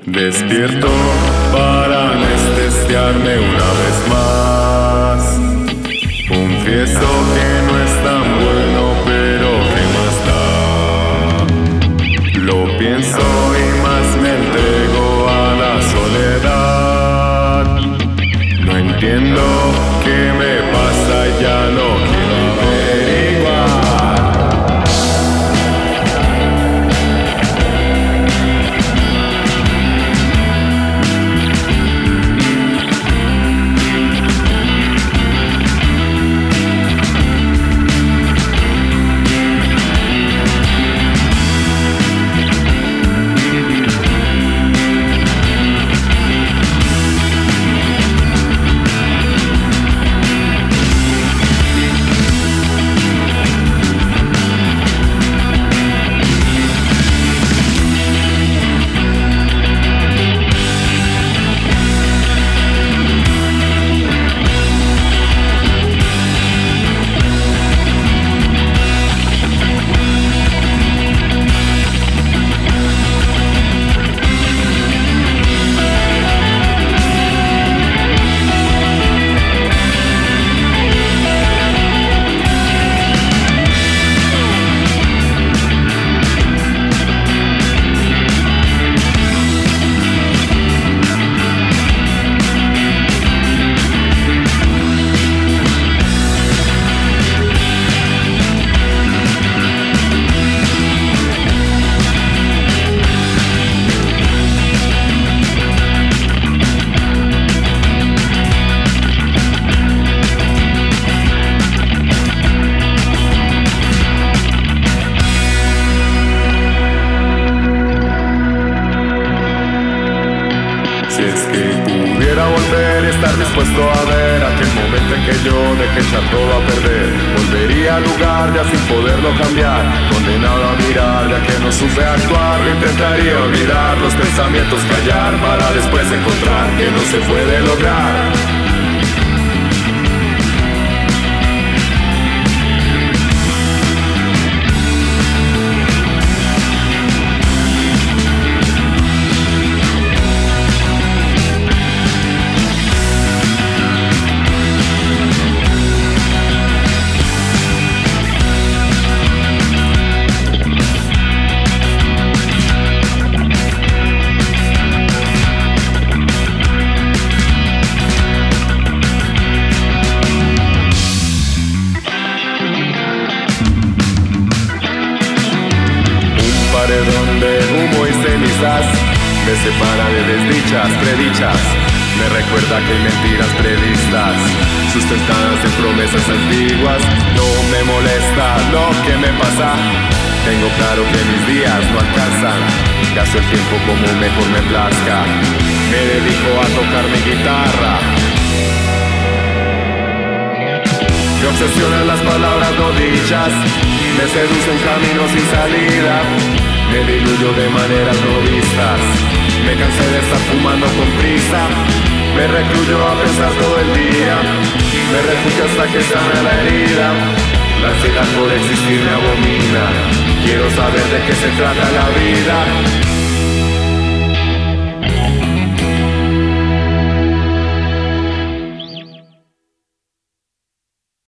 Despierto para anestesiarme una vez más. Confieso que no es tan bueno, pero ¿qué más da? Lo pienso y más me entrego a la soledad. No entiendo qué me pasa, ya no quiero averiguar. Si es que pudiera volver y estar dispuesto a ver aquel momento en que yo dejé echar todo a perder, volvería al lugar ya sin poderlo cambiar, condenado a mirar ya que no supe actuar. Intentaría olvidar los pensamientos, callar para después encontrar que no se puede lograr. Donde humo y cenizas me separa de desdichas, predichas. Me recuerda que hay mentiras previstas, sustentadas en promesas antiguas. No me molesta lo que me pasa, tengo claro que mis días no alcanzan. Gasto el tiempo como mejor me plazca, me dedico a tocar mi guitarra. Me obsesionan las palabras no dichas, me seducen caminos sin salida. Me diluyo de maneras no vistas, me cansé de estar fumando con prisa. Me recluyo a pensar todo el día, me refugio hasta que sane la herida. La ansiedad por existir me abomina, quiero saber de qué se trata la vida.